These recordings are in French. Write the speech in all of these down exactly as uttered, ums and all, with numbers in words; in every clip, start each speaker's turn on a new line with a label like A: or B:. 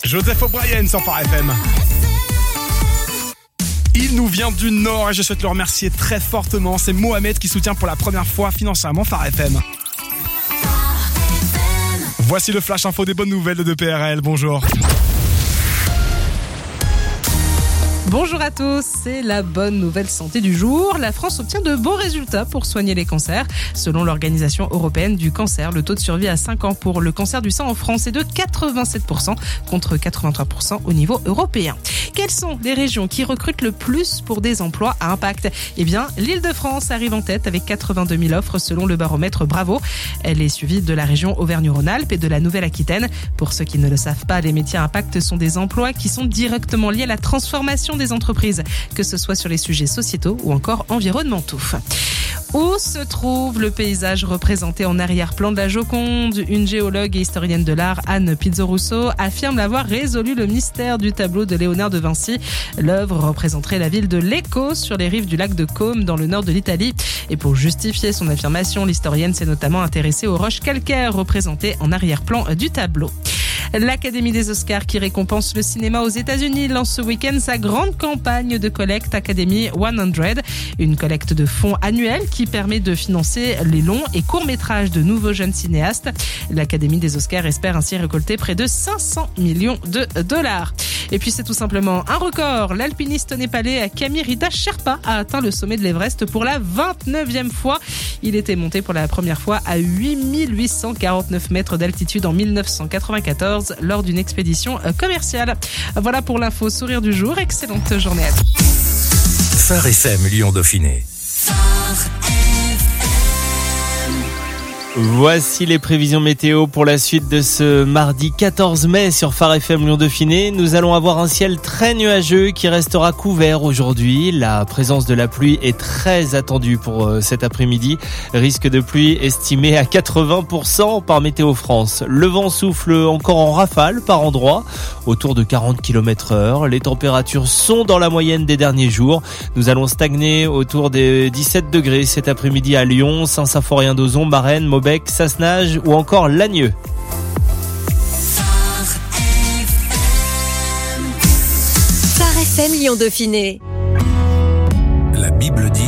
A: Joseph O'Brien sur Phare F M. Il nous vient du Nord et je souhaite le remercier très fortement. C'est Mohamed qui soutient pour la première fois financièrement Phare F M. Voici le flash info des bonnes nouvelles de P R L. Bonjour.
B: Bonjour à tous, c'est la bonne nouvelle santé du jour. La France obtient de bons résultats pour soigner les cancers. Selon l'Organisation européenne du cancer, le taux de survie à cinq ans pour le cancer du sein en France est de quatre-vingt-sept pour cent contre quatre-vingt-trois pour cent au niveau européen. Quelles sont les régions qui recrutent le plus pour des emplois à impact ? Eh bien, l'Île-de-France arrive en tête avec quatre-vingt-deux mille offres selon le baromètre Bravo. Elle est suivie de la région Auvergne-Rhône-Alpes et de la Nouvelle-Aquitaine. Pour ceux qui ne le savent pas, les métiers à impact sont des emplois qui sont directement liés à la transformation des entreprises, que ce soit sur les sujets sociétaux ou encore environnementaux. Où se trouve le paysage représenté en arrière-plan de la Joconde ? Une géologue et historienne de l'art, Anne Pizzo-Russo, affirme l'avoir résolu le mystère du tableau de Léonard de Vinci. L'œuvre représenterait la ville de Lecco sur les rives du lac de Côme dans le nord de l'Italie. Et pour justifier son affirmation, l'historienne s'est notamment intéressée aux roches calcaires représentées en arrière-plan du tableau. L'Académie des Oscars qui récompense le cinéma aux États-Unis lance ce week-end sa grande campagne de collecte Academy cent, une collecte de fonds annuelle qui permet de financer les longs et courts métrages de nouveaux jeunes cinéastes. L'Académie des Oscars espère ainsi récolter près de cinq cents millions de dollars. Et puis c'est tout simplement un record. L'alpiniste népalais Kamirita Sherpa a atteint le sommet de l'Everest pour la vingt-neuvième fois. Il était monté pour la première fois à huit mille huit cent quarante-neuf mètres d'altitude en mille neuf cent quatre-vingt-quatorze lors d'une expédition commerciale. Voilà pour l'info sourire du jour. Excellente journée à tous.
C: Phare F M Lyon Dauphiné.
D: Voici les prévisions météo pour la suite de ce mardi quatorze mai sur Phare F M Lyon Dauphiné. Nous allons avoir un ciel très nuageux qui restera couvert aujourd'hui. La présence de la pluie est très attendue pour cet après-midi. Risque de pluie estimé à quatre-vingts pour cent par Météo France. Le vent souffle encore en rafale par endroits, autour de quarante kilomètres heure. Les températures sont dans la moyenne des derniers jours. Nous allons stagner autour des dix-sept degrés cet après-midi à Lyon, Saint-Symphorien-d'Ozon, Marennes, Maubeuge, Sassenage ou encore Lagneux.
E: Phare F M Lyon Dauphiné.
C: La Bible dit: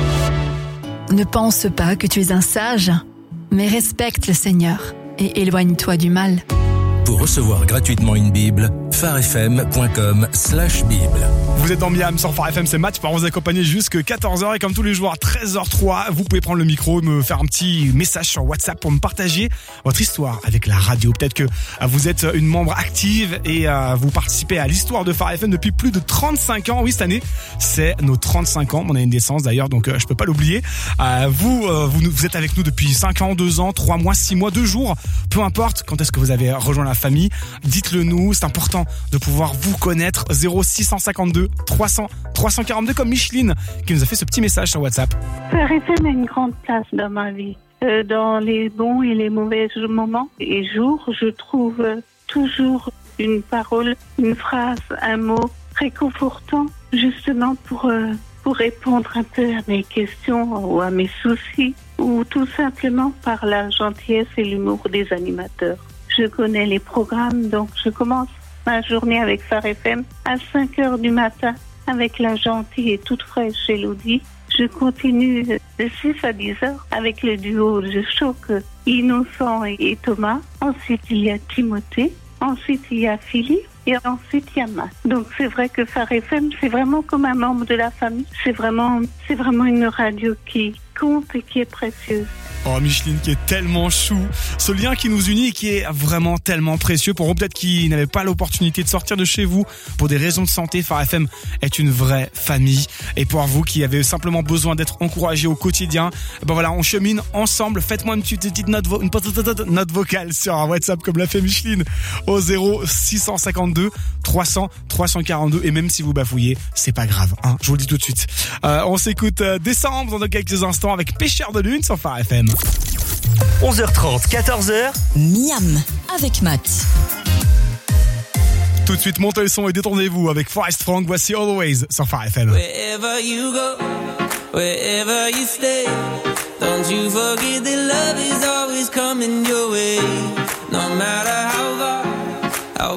F: Ne pense pas que tu es un sage, mais respecte le Seigneur et éloigne-toi du mal.
C: Pour recevoir gratuitement une Bible, pharefm point com slash bible.
A: Vous êtes dans Miam sur Phare F M, c'est Match par vous accompagner jusqu'à quatorze heures et comme tous les jours à treize heures trois, vous pouvez prendre le micro et me faire un petit message sur WhatsApp pour me partager votre histoire avec la radio. Peut-être que vous êtes une membre active et vous participez à l'histoire de Phare F M depuis plus de trente-cinq ans. Oui, cette année, c'est nos trente-cinq ans, mon année de naissance d'ailleurs, donc je peux pas l'oublier. Vous, vous, vous êtes avec nous depuis cinq ans, deux ans, trois mois, six mois, deux jours, peu importe quand est-ce que vous avez rejoint la famille, dites-le nous, c'est important de pouvoir vous connaître. Zéro six cent cinquante-deux trois cents trois cent quarante-deux comme Micheline qui nous a fait ce petit message sur WhatsApp.
G: Phare F M a une grande place dans ma vie, euh, dans les bons et les mauvais moments et jours. Je trouve toujours une parole, une phrase, un mot réconfortant justement pour euh, pour répondre un peu à mes questions ou à mes soucis ou tout simplement par la gentillesse et l'humour des animateurs. Je connais les programmes, donc je commence ma journée avec Phare F M à cinq heures du matin avec la gentille et toute fraîche Elodie. Je continue de six à dix heures avec le duo de choc Innocent et Thomas. Ensuite, il y a Timothée. Ensuite, il y a Philippe. Et ensuite, il y a Matt. Donc, c'est vrai que Phare F M, c'est vraiment comme un membre de la famille. C'est vraiment, c'est vraiment une radio qui compte et qui est précieuse.
A: Oh, Micheline qui est tellement chou. Ce lien qui nous unit et qui est vraiment tellement précieux. Pour vous peut-être qui n'avaient pas l'opportunité de sortir de chez vous pour des raisons de santé, Phare F M est une vraie famille. Et pour vous qui avez simplement besoin d'être encouragés au quotidien, ben voilà, on chemine ensemble. Faites-moi une petite, petite note, vo- une petite note vocale sur un WhatsApp comme l'a fait Micheline au zéro six cent cinquante-deux trois cents trois cent quarante-deux. Et même si vous bafouillez, c'est pas grave, hein, je vous le dis tout de suite. Euh, on s'écoute euh, Décembre dans quelques instants avec Pêcheur de Lune sur Phare F M.
C: onze heures trente, quatorze heures.
E: Miam avec Matt.
A: Tout de suite, montez le son et détendez-vous avec Forest Frank. Voici Always sur Phare F M.
H: Wherever you go, wherever you stay, don't you forget that love is always coming your way. No matter how far, how broken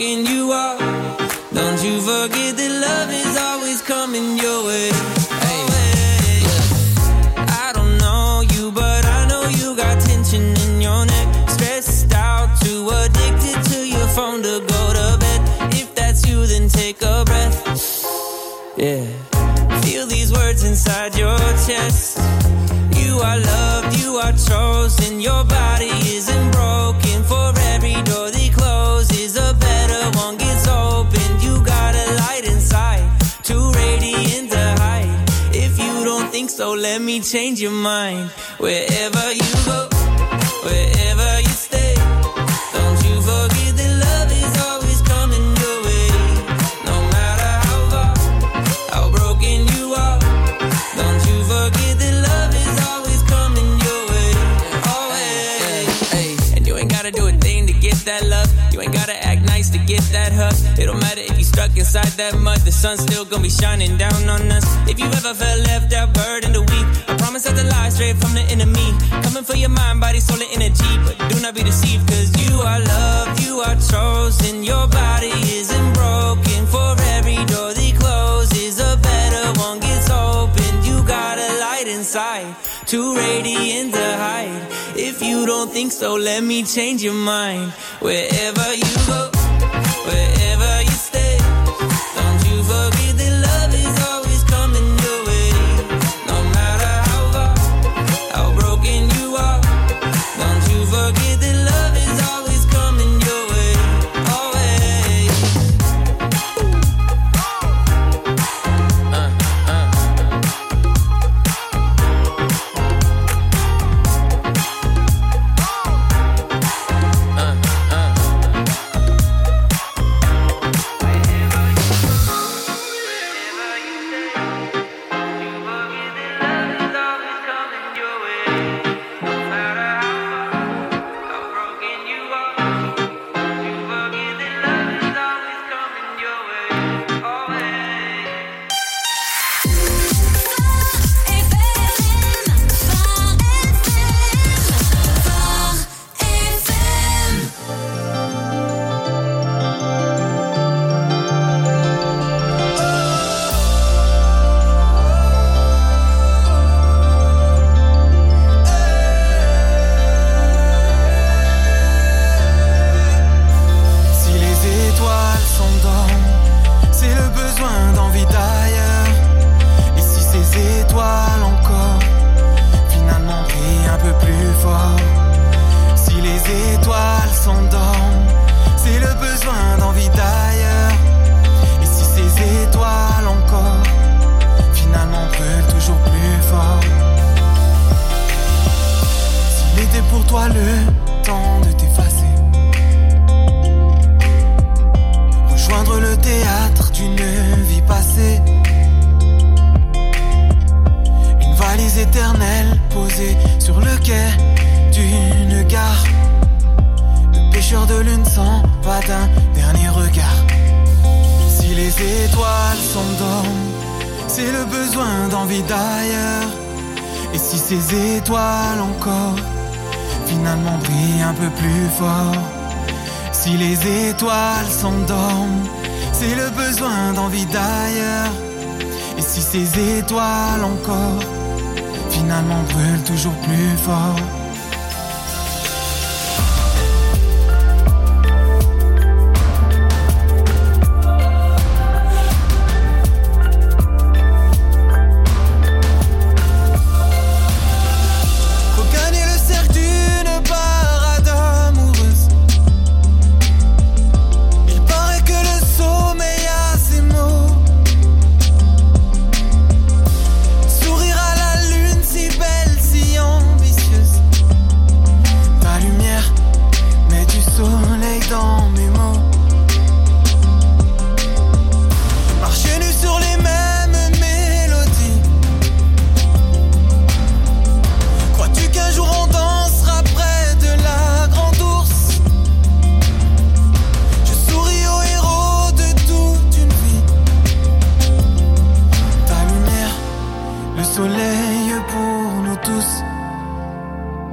H: broken you are. Don't you forget that love is always coming your way. Hey, yeah. I don't know you, but I know you got tension in your neck. Stressed out, too addicted to your phone to go to bed. If that's you, then take a breath. Yeah. Feel these words inside your chest. You are loved, you are chosen. Your body isn't broken. For every door that closes, a better one gets opened. You got a light inside, too radiant to hide. If you don't think so, let me change your mind. Wherever you go, wherever you stay, don't you forget that love is always coming your way. No matter how far, how broken you are, don't you forget that love is always coming your way. Always. Hey, hey. And you ain't gotta do a thing to get that love. You ain't gotta act nice to get that hug. It don't matter if you stuck inside that mud, the sun's still gonna be shining down on us. If you ever felt left out, burdened or weak, I promise not to lie straight from the enemy. Coming for your mind, body, soul, and energy. But do not be deceived, cause you are loved, you are chosen. Your body isn't broken. For every door that closes, a better one gets opened. You got a light inside, too radiant to hide. If you don't think so, let me change your mind. Wherever you go, wherever you stay, don't you forget that love is always coming your way. No matter how far, how broken you are, don't you forget that love is always coming your way. Always. Uh, uh.
I: Ces étoiles encore, finalement brûlent toujours plus fort.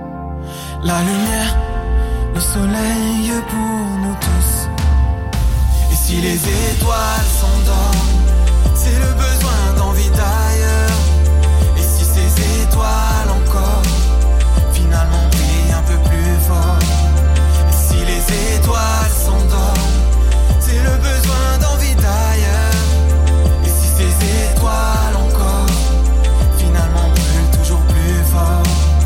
J: La lumière, le soleil pour nous tous.
I: si les étoiles s'endorment, c'est le besoin d'envie d'ailleurs. Et si ces étoiles encore finalement brillent un peu plus fort. Et si les étoiles s'endorment, c'est le besoin d'envie d'ailleurs. Et si ces étoiles encore finalement brûlent toujours plus fort.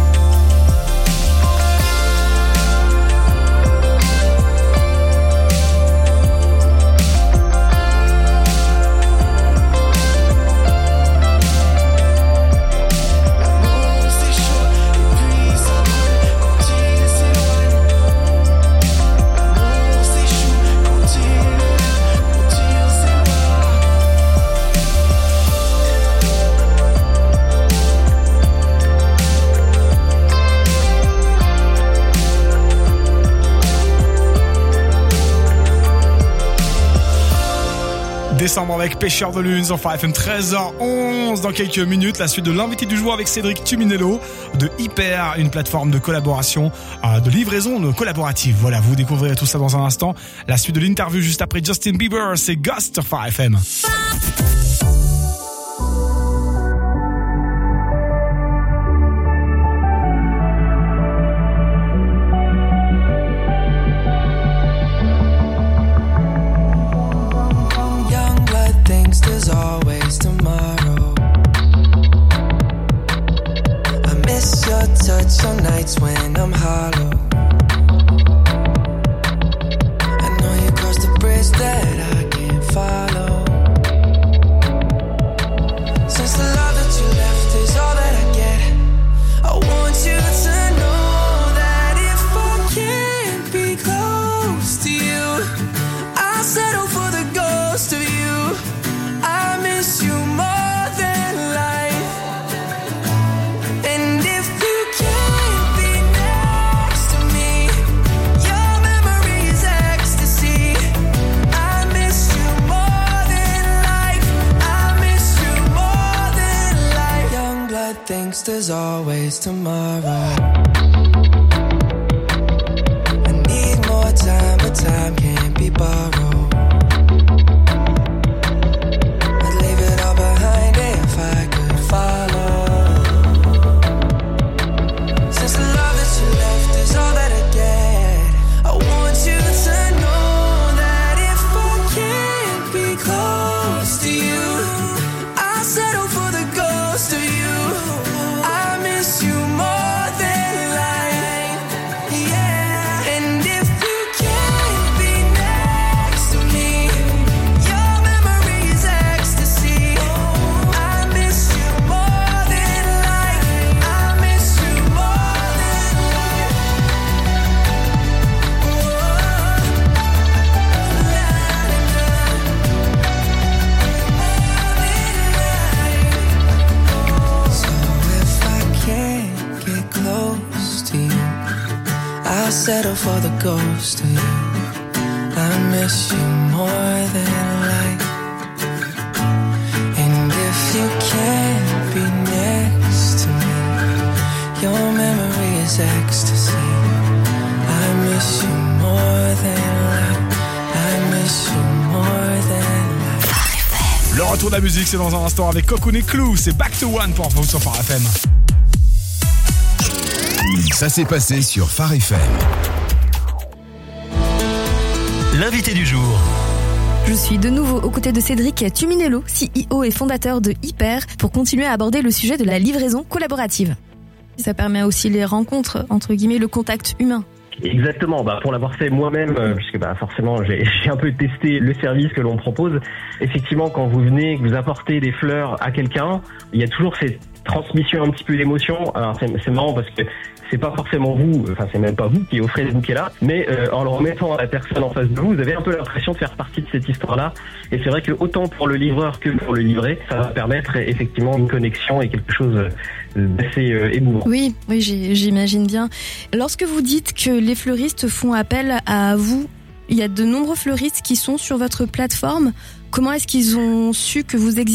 A: Décembre avec Pêcheur de Lune sur Phare F M, treize heures onze dans quelques minutes. La suite de l'invité du jour avec Cédric Tuminello de Hyper, une plateforme de collaboration, de livraison collaborative. Voilà, vous découvrirez tout ça dans un instant. La suite de l'interview juste après Justin Bieber, c'est Ghost sur Phare F M.
H: Some nights when I'm hollow, I know you crossed the bridge that I can't follow. Since the love that you left is all that I get, I want you to know that if I can't be close to you, I'll settle for the ghost of you. I miss you more than life. And if thinks there's always tomorrow. I need more time, but time can't be borrowed. I'd leave it all behind if I could follow. Since the love that you left is all that I get, I want you to know that if I can't be close to you, I'll settle for the ghost of you. Settle for the ghost of you. I miss you more than life. And if you can't be next to me, your memory is ecstasy. I miss you more than life. I miss you more than life.
A: Le retour de la musique, c'est dans un instant avec Cocoon et Clou. C'est Back to One pour vous sur Phare F M.
J: Ça s'est passé sur Phare F M.
C: L'invité du jour.
F: Je suis de nouveau aux côtés de Cédric Tuminello, C E O et fondateur de Hyper, pour continuer à aborder le sujet de la livraison collaborative. Ça permet aussi les rencontres, entre guillemets, le contact humain.
K: Exactement, bah pour l'avoir fait moi-même, euh, puisque bah forcément j'ai, j'ai un peu testé le service que l'on propose. Effectivement, quand vous venez, que vous apportez des fleurs à quelqu'un, il y a toujours cette transmission un petit peu d'émotion. Alors c'est, c'est marrant parce que c'est pas forcément vous, enfin c'est même pas vous qui offrez le bouquet là, mais euh, en le remettant à la personne en face de vous, vous avez un peu l'impression de faire partie de cette histoire-là. Et c'est vrai que autant pour le livreur que pour le livré, ça va permettre effectivement une connexion et quelque chose d'assez euh, émouvant.
F: Oui, oui, j'imagine bien. Lorsque vous dites que les fleuristes font appel à vous, il y a de nombreux fleuristes qui sont sur votre plateforme. Comment est-ce qu'ils ont su que vous existiez ?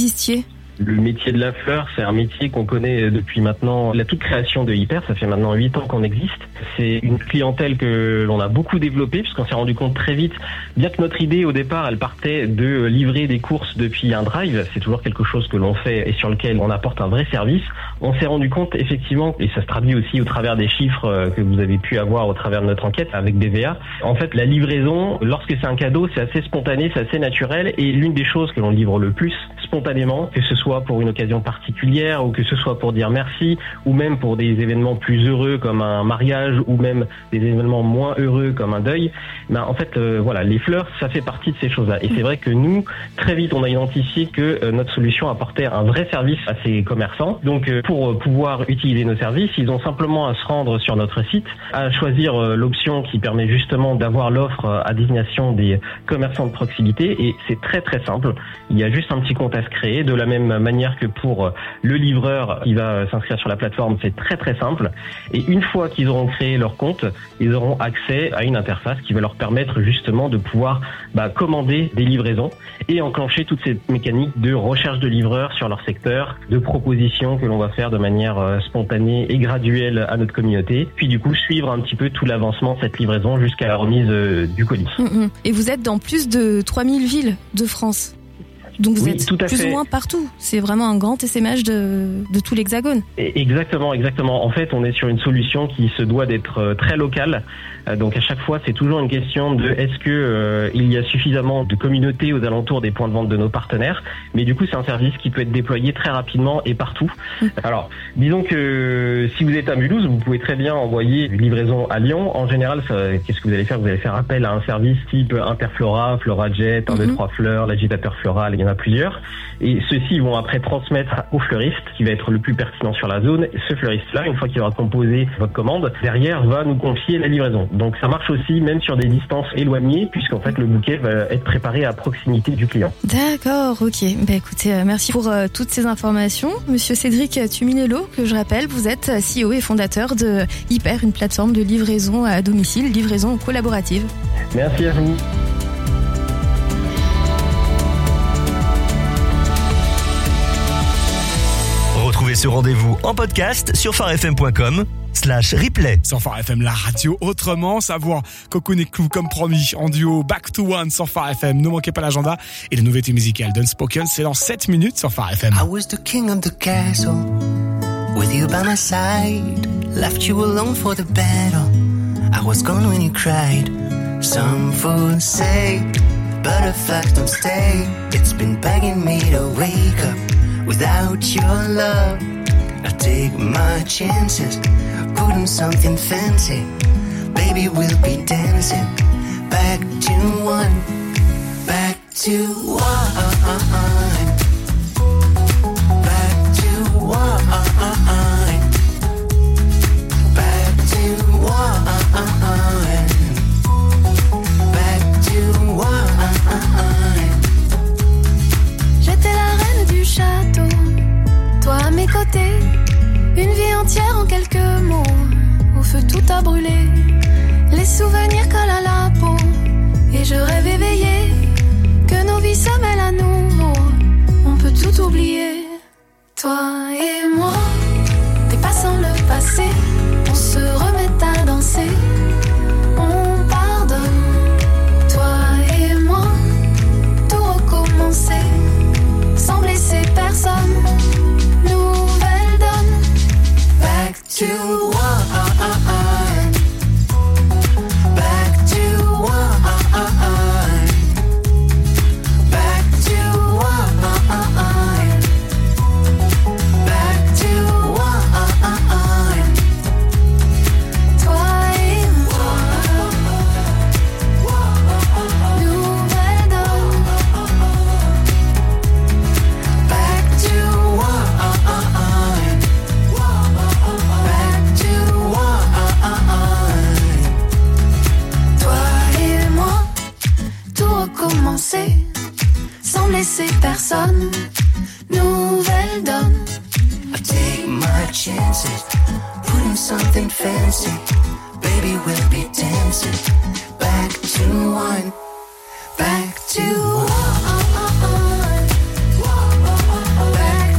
K: Le métier de la fleur, c'est un métier qu'on connaît depuis maintenant la toute création de Hyper. Ça fait maintenant huit ans qu'on existe. C'est une clientèle que l'on a beaucoup développée puisqu'on s'est rendu compte très vite, bien que notre idée au départ, elle partait de livrer des courses depuis un drive. C'est toujours quelque chose que l'on fait et sur lequel on apporte un vrai service. On s'est rendu compte effectivement, et ça se traduit aussi au travers des chiffres que vous avez pu avoir au travers de notre enquête avec D V A. En fait, la livraison, lorsque c'est un cadeau, c'est assez spontané, c'est assez naturel et l'une des choses que l'on livre le plus spontanément, que ce soit pour une occasion particulière ou que ce soit pour dire merci ou même pour des événements plus heureux comme un mariage ou même des événements moins heureux comme un deuil, ben en fait euh, voilà, les fleurs ça fait partie de ces choses-là et c'est vrai que nous très vite on a identifié que euh, notre solution apportait un vrai service à ces commerçants. Donc euh, pour euh, pouvoir utiliser nos services, ils ont simplement à se rendre sur notre site, à choisir euh, l'option qui permet justement d'avoir l'offre euh, à destination des commerçants de proximité et c'est très très simple. Il y a juste un petit compte à se créer de la même manière que pour le livreur qui va s'inscrire sur la plateforme, c'est très très simple. Et une fois qu'ils auront créé leur compte, ils auront accès à une interface qui va leur permettre justement de pouvoir bah, commander des livraisons et enclencher toute cette mécanique de recherche de livreurs sur leur secteur, de propositions que l'on va faire de manière euh, spontanée et graduelle à notre communauté. Puis du coup, suivre un petit peu tout l'avancement de cette livraison jusqu'à la remise euh, du colis.
F: Mmh. Et vous êtes dans plus de trois mille villes de France. Donc vous
K: oui,
F: êtes plus
K: fait.
F: ou moins partout. C'est vraiment un grand essaimage de, de tout l'Hexagone.
K: Exactement, exactement. En fait, on est sur une solution qui se doit d'être très locale. Donc à chaque fois, c'est toujours une question de est-ce que euh, il y a suffisamment de communautés aux alentours des points de vente de nos partenaires. Mais du coup, c'est un service qui peut être déployé très rapidement et partout. Mmh. Alors, disons que si vous êtes à Mulhouse, vous pouvez très bien envoyer une livraison à Lyon. En général, ça, qu'est-ce que vous allez faire? Vous allez faire appel à un service type Interflora, FloraJet, un, deux, trois fleurs, l'agitateur floral, il y en a plusieurs. Et ceux-ci vont après transmettre au fleuriste qui va être le plus pertinent sur la zone. Ce fleuriste-là, une fois qu'il aura composé votre commande, derrière va nous confier la livraison. Donc ça marche aussi même sur des distances éloignées puisqu'en fait le bouquet va être préparé à proximité du client.
F: D'accord, ok. Bah écoutez, euh, merci pour euh, toutes ces informations. Monsieur Cédric Tuminello, que je rappelle, vous êtes C E O et fondateur de Hyper, une plateforme de livraison à domicile, livraison collaborative.
K: Merci à vous.
L: Retrouvez ce rendez-vous en podcast sur farfm.com slash replay.
A: Sur Phare F M, la radio autrement, savoir Cocoon et Clou comme promis en duo Back to One sur Phare F M. Ne manquez pas l'agenda et les nouveautés musicales d'Unspoken, c'est dans sept minutes sur Phare F M.
M: I was the king of the castle with you by my side, left you alone for the battle. I was gone when you cried. Some fools say butterflies don't stay. It's been begging me to wake up. Without your love, I take my chances, putting something fancy. Baby, we'll be dancing. Back to one, back to one, back to one, back to one, back to one.
N: J'étais la reine du château, toi à mes côtés, une vie entière en quelques mots. Au feu tout a brûlé, les souvenirs collent à la peau. Et je rêve éveillé, que nos vies se mêlent à nouveau. On peut tout oublier, toi et moi, dépassant le passé, on se remet à danser. On pardonne, toi et moi, tout recommencer. Sans blesser personne, nouvelle donne. Back to one, back to one, back to one, back to one. Toi et moi, nouvelle donne. Back to one, back to one. Toi et moi, tout recommencer, sans blesser personne. Nouvelle donne.
M: I take my chances, putting something fancy. Baby, we'll be dancing. Back to one, back to one, back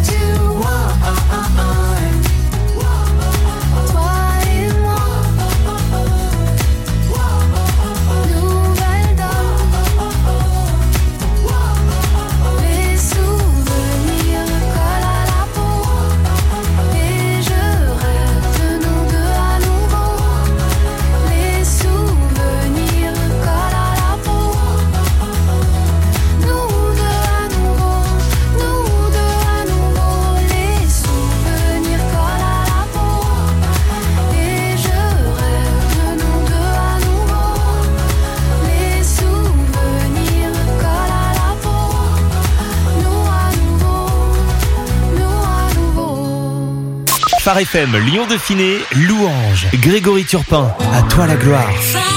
D: Phare F M, Lyon Dauphiné, Louange, Grégory Turpin, à toi la gloire.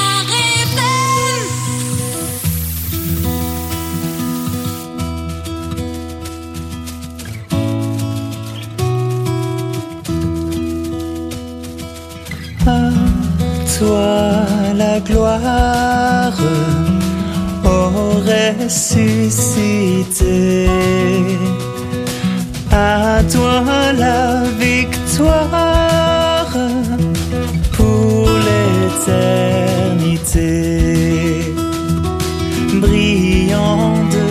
I: À toi la gloire, ô ressuscité. À toi la victoire pour l'éternité. Brillant de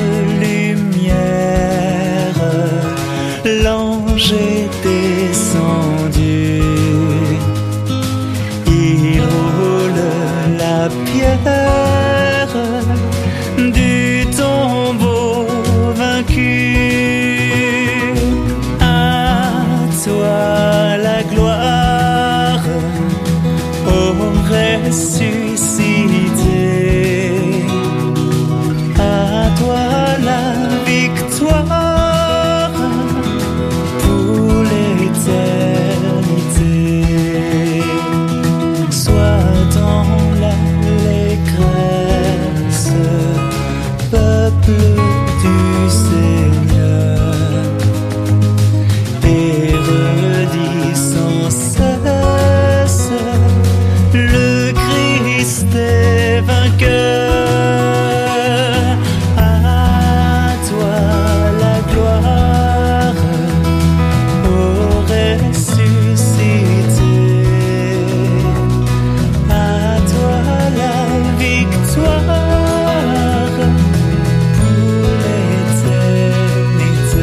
I: lumière, l'ange est descendu. Il roule la pierre du tombeau vaincu. À toi la gloire, ô ressuscité. À toi la victoire pour l'éternité. Sois dans l'allégresse, peuple du Seigneur, et redis sans cesse, le Christ est vainqueur. À toi la gloire, ô ressuscité. À toi la victoire pour l'éternité.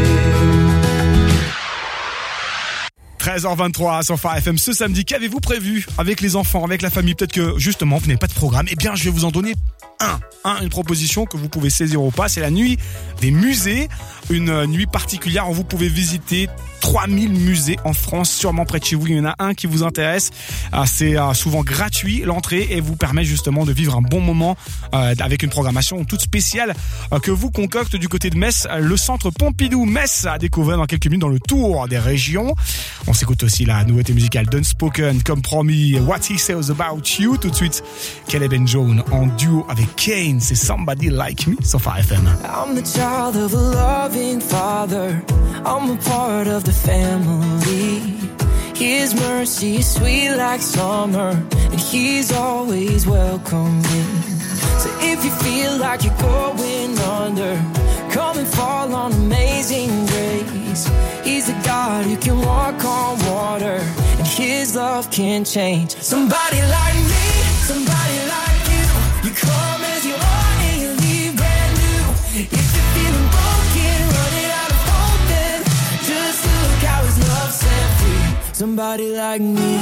A: treize heures vingt-trois sur Phare F M ce samedi. Qu'avez-vous prévu avec les enfants, avec la famille? Peut-être que justement vous n'avez pas de programme. Eh bien, je vais vous en donner un. un une proposition que vous pouvez saisir ou pas. C'est la nuit des musées. Une nuit particulière où vous pouvez visiter trois mille musées en France, sûrement près de chez vous. Il y en a un qui vous intéresse. C'est souvent gratuit l'entrée et vous permet justement de vivre un bon moment avec une programmation toute spéciale que vous concocte du côté de Metz. Le centre Pompidou Metz à découvrir dans quelques minutes dans le tour des régions. On s'écoute aussi la nouveauté musicale d'Unspoken, comme promis, What He Says About You. Tout de suite, Caleb and Joan en duo avec Kane. C'est Somebody Like Me sur Phare F M.
H: I'm the child of a loving father. I'm a part of the family. His mercy is sweet like summer, and he's always welcoming. So if you feel like you're going under, come and fall on Amazing Grace. He's the God who can walk on water, and his love can change. Somebody like me, somebody like you. You come as you are and you leave brand new. If you're feeling broken, running out of hope, then just look how his love set free. Somebody like me.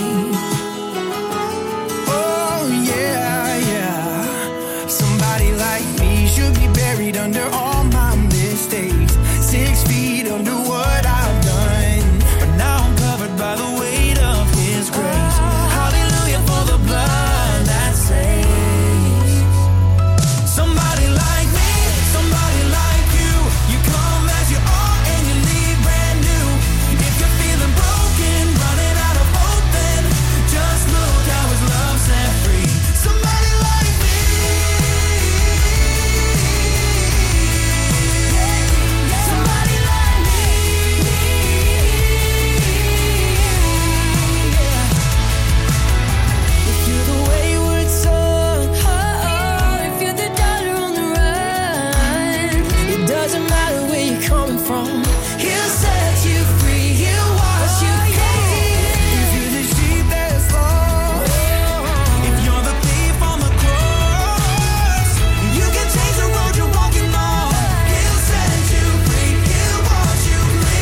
I: Oh yeah, yeah. Somebody like me should be buried under all my mistakes. Six feet under what I've done, but now I'm covered by the weight of his grace. Hallelujah for the blood that saves. Somebody like me, somebody like you. You come as you are and you leave brand new. If you're feeling broken, running out of hope, then just look how his love set free. Somebody like me. Somebody like me.
H: If you're the wayward son, oh, if you're the daughter on the run, it doesn't matter where you're coming from. He'll set you free, he'll wash you clean.
I: If you're the sheep that's lost, if you're the thief on the cross, you can change the road you're walking on. He'll set you free, he'll wash you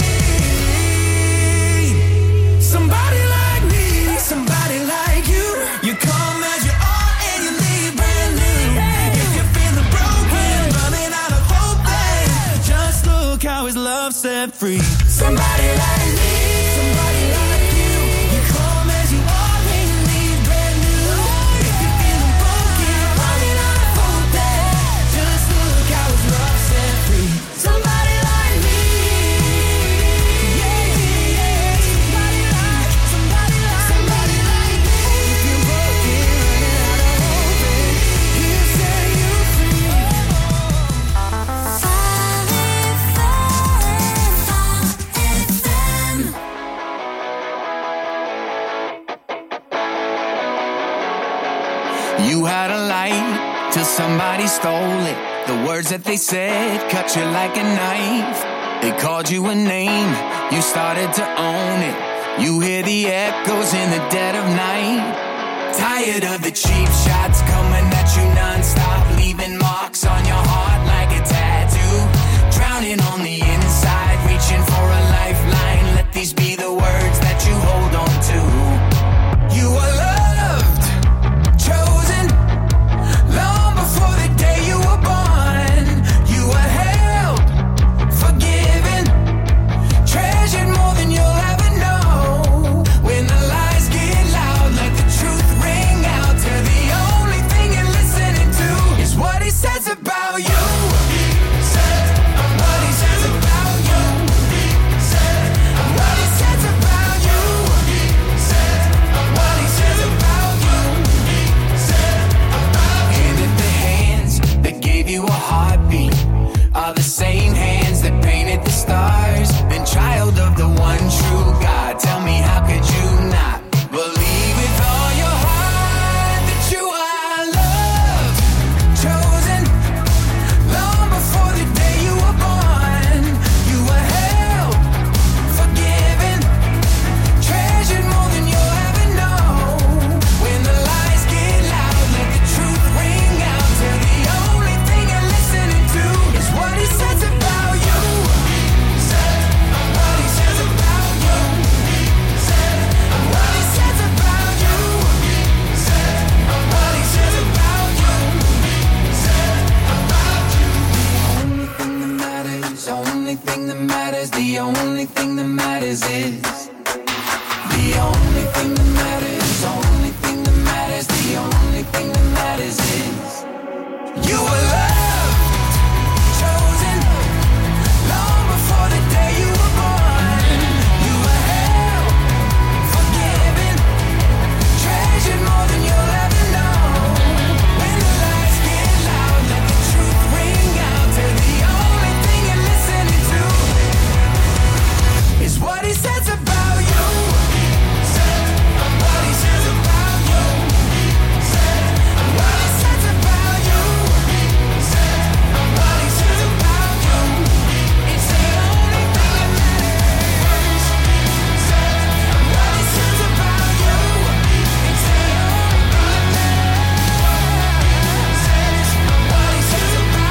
I: clean. Somebody like me, somebody like you. You come as you are and you leave brand new. If you're feeling broken, running out of hope, then just look how his love set free. Somebody like me, somebody like you. You come as you are and you leave brand new. If you're feeling broken, running out of hope, then just look how his love set free. Somebody like me, yeah, yeah, yeah. Somebody like You had a light till somebody stole it. The words that they said cut you like a knife. They called you a name, you started to own it. You hear the echoes in the dead of night. Tired of the cheap shots coming at you non-stop, leaving marks on your heart like a tattoo. Drowning on the inside, reaching for a lifeline. Let these be the words that you hold on to. You are loved, chosen, long before the day you were born. You are held, forgiven, treasured more than you'll ever know. When the lies get loud, let the truth ring out. Till the only thing you're listening to is what he says about you. What he says about you. What he says about you. What he says about you. And if the hands that gave you a heartbeat are the same hands that painted the stars, then child of the one true God, tell me how could you not believe with all your heart that you are loved, chosen, long before the day you were born. You were held, forgiven, treasured more than you'll ever know. When the lies get loud, let the truth ring out. Till the only thing you're listening to is what he says about you. What he says about you. What he says about you. What he says about you. Only thing that matters, the only thing that matters, the only thing that matters is the only thing that matters, only thing that matters, the only thing that matters is you were loved, chosen, long before the day you were born. You were held, forgiven, treasured more than you'll ever know. When the lights get loud, let the truth ring out. Till the only thing you're listening to is what he says about you. What he says about you. What he says about you. What he says about you. It's the only thing that matters. What he says about you. It's the only thing that matters. What he says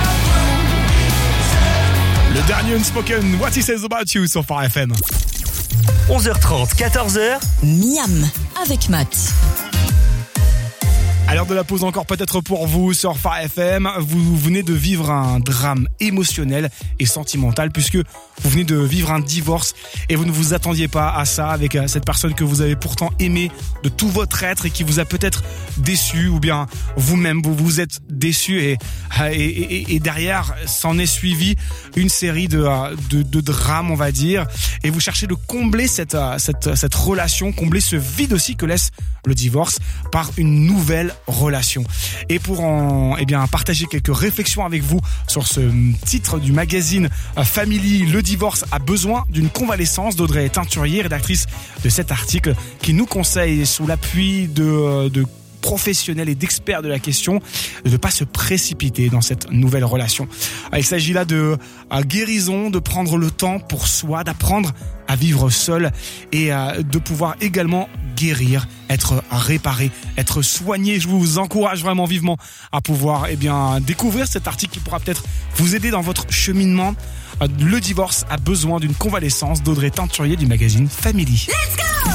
I: about you.
A: Le dernier Unspoken, What He Says About You sur Phare F M.
L: onze heures trente, quatorze heures.
E: Miam avec Matt.
A: À l'heure de la pause encore peut-être pour vous sur Phare F M, vous venez de vivre un drame émotionnel et sentimental puisque vous venez de vivre un divorce et vous ne vous attendiez pas à ça avec cette personne que vous avez pourtant aimée de tout votre être et qui vous a peut-être déçu ou bien vous-même vous vous êtes déçu et, et, et, et derrière s'en est suivi une série de, de, de drames on va dire et vous cherchez de combler cette, cette, cette relation, combler ce vide aussi que laisse le divorce par une nouvelle relation. Et pour en eh bien partager quelques réflexions avec vous sur ce titre du magazine Family, le divorce a besoin d'une convalescence d'Audrey Teinturier, rédactrice de cet article, qui nous conseille sous l'appui de, de professionnels et d'experts de la question de ne pas se précipiter dans cette nouvelle relation. Il s'agit là de guérison, de prendre le temps pour soi, d'apprendre à vivre seul et de pouvoir également guérir, être réparé, être soigné. Je vous encourage vraiment vivement à pouvoir eh bien découvrir cet article qui pourra peut-être vous aider dans votre cheminement. Le divorce a besoin d'une convalescence d'Audrey Teinturier du magazine Family.
E: Let's go!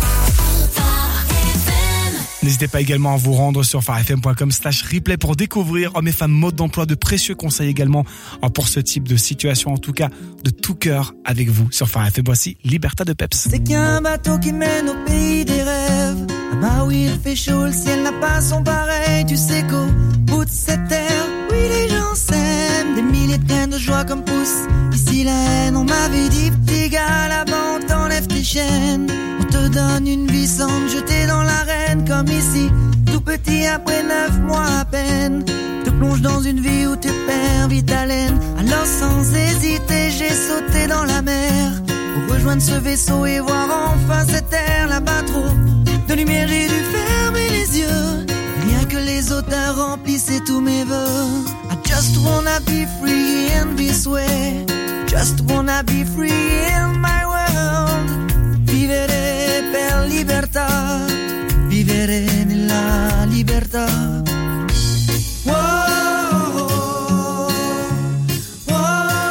A: N'hésitez pas également à vous rendre sur farfm.com slash replay pour découvrir hommes et femmes mode d'emploi, de précieux conseils également pour ce type de situation. En tout cas, de tout cœur avec vous sur Phare F M. Voici Libertad de Peps.
O: C'est qu'un bateau qui mène au pays des rêves. Là-bas où il fait chaud, le ciel n'a pas son pareil. Tu sais qu'au bout de cette terre, oui les gens s'aiment. Des milliers de graines de joie comme poussent ici la haine. On m'avait dit petit gars, là-bas on t'enlève tes chaînes. On te donne une vie sans te jeter dans l'arène. Comme ici, tout petit après neuf mois à peine, te plonge dans une vie où tu perds vite haleine. Alors sans hésiter, j'ai sauté dans la mer pour rejoindre ce vaisseau et voir enfin cette terre. Là-bas trop de lumière, j'ai dû fermer les yeux. Rien que les t'as rempli, c'est tous mes vœux. I just wanna be free in this way. Just wanna be free in my world. Vivere per libertà. Vivere nella libertà. Wow, wow.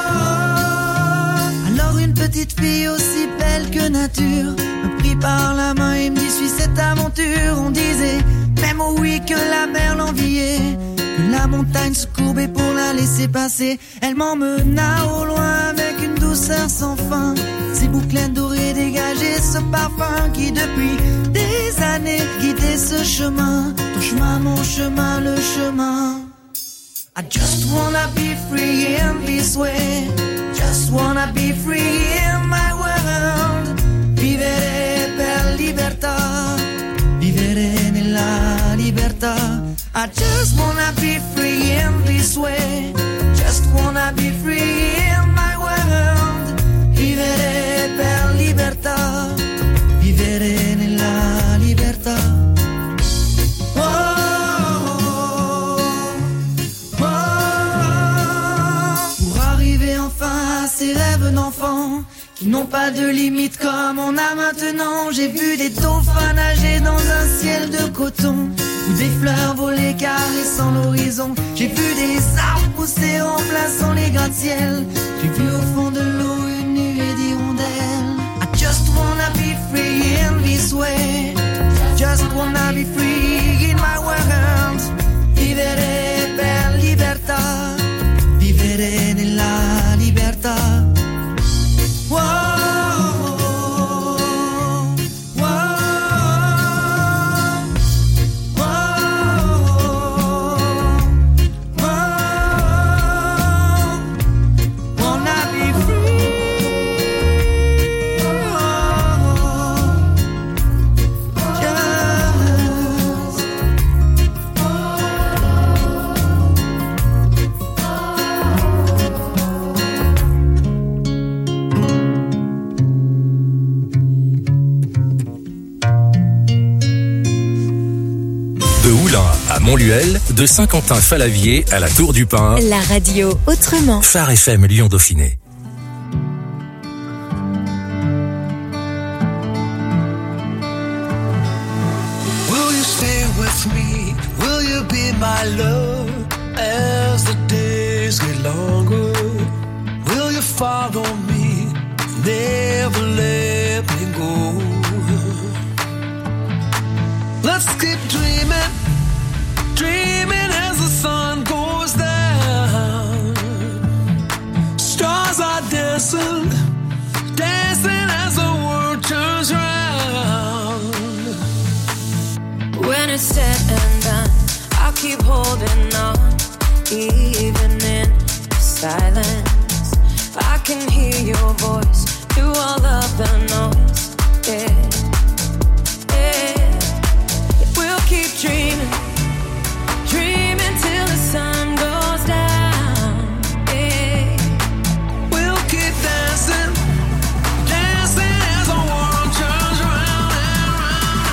O: Alors une petite fille aussi belle que nature me prit par la main et me dit suis cette aventure. On disait même au oui que la mer l'enviait, que la montagne se courbait pour la laisser passer. Elle m'emmena au loin avec une douceur sans fin. Ses boucles dorées dégageaient ce parfum qui depuis des années guidait ce chemin. Ton chemin, mon chemin, le chemin. I just wanna be free in this way. Just wanna be free in my world. Vivere per libertà. Vivere nella libertà. I just wanna be free in this way. Just wanna be free in my world. Vivere per libertà. Vivere nella libertà. Oh, oh, oh. Pour arriver enfin à ces rêves d'enfant qui n'ont pas de limite comme on a maintenant. J'ai vu des dauphins nager dans un ciel de coton, ou des fleurs voler caressant l'horizon. J'ai vu des arbres pousser remplaçant les gratte-ciel. J'ai vu au fond de l'eau une nuée d'hirondelles. I just wanna be free in this way. Just wanna be free in my world. Vivere per libertà. Vivere nella libertà. Whoa, whoa, whoa, whoa. Wanna be free.
C: De Oulin à Montluel, de Saint-Quentin-Falavier à la Tour du Pin.
E: La radio autrement.
C: Phare F M Lyon Dauphiné.
I: Will you stay with me? Will you be my love as the days get longer? Will you follow me? Never let me go. Let's keep dreaming, dreaming as the sun goes down. Stars are dancing, dancing as the world turns round.
N: When it's said and done, I'll keep holding on, even in silence. I can hear your voice through all of the noise. Yeah, yeah. We'll keep dreaming, dreaming till the sun goes down. Yeah.
I: We'll keep dancing, dancing as the world turns round and round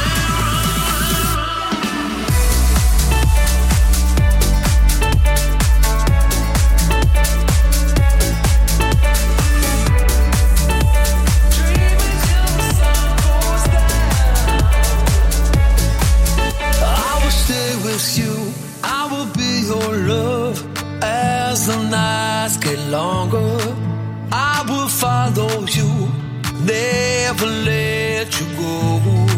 I: Dreaming till the sun goes down. I will stay with you, I will be your love as the nights get longer. I will follow you, never let you go.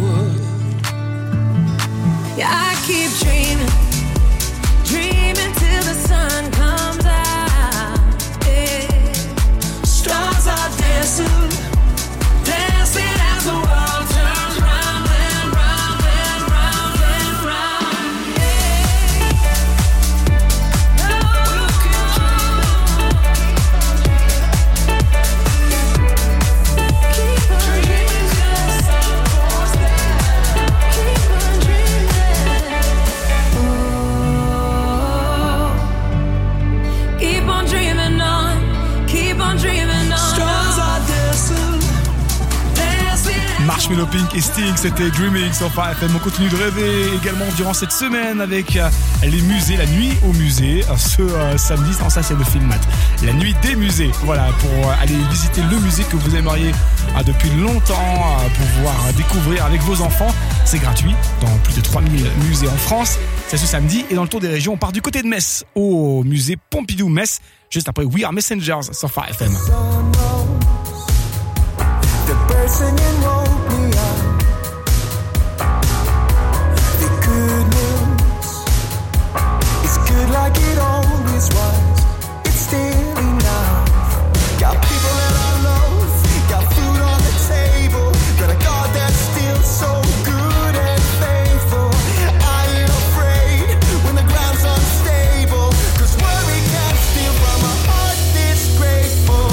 N: Yeah, I keep dreaming, dreaming till the sun comes out. Yeah.
I: Stars are dancing, dancing as the world turns round and round and round and round. We'll keep dreaming till the sun goes down.
N: Keep on dreaming.
A: Pink et Sting, c'était Dreaming sur Phare F M. On continue de rêver également durant cette semaine avec les musées, la nuit au musée, ce euh, samedi, non, ça c'est le film Matt, la nuit des musées, voilà, pour aller visiter le musée que vous aimeriez euh, depuis longtemps euh, pouvoir découvrir avec vos enfants. C'est gratuit dans plus de trois mille musées en France. C'est ce samedi et dans le tour des régions, on part du côté de Metz au musée Pompidou-Metz, juste après We Are Messengers sur Phare F M.
I: The person in woke me up. The good news is good like it always was. It's still enough. Got people that I love, got food on the table, got a God that's still so good and faithful. I ain't afraid when the ground's unstable, 'cause worry can't steal from a heart this grateful.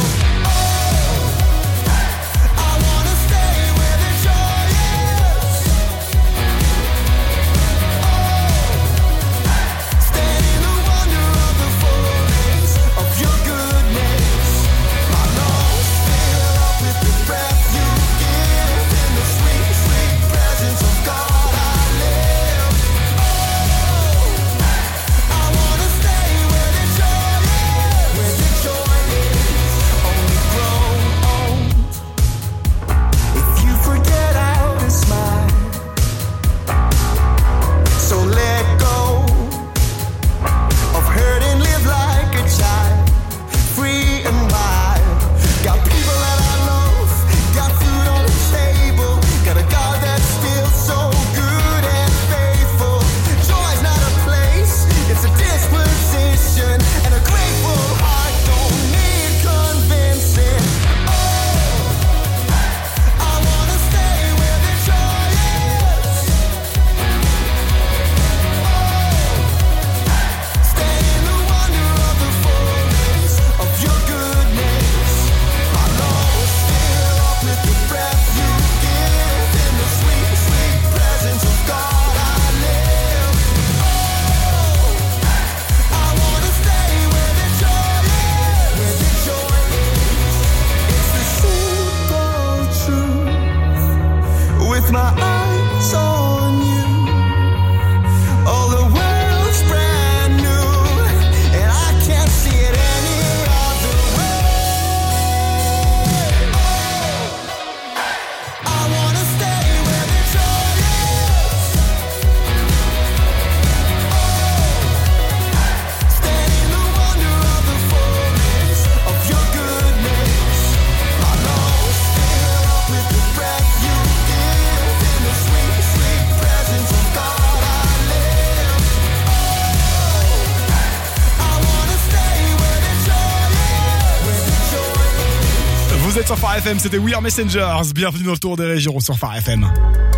A: Vous êtes sur Phare F M, c'était We Are Messengers. Bienvenue dans le Tour des régions sur Phare F M.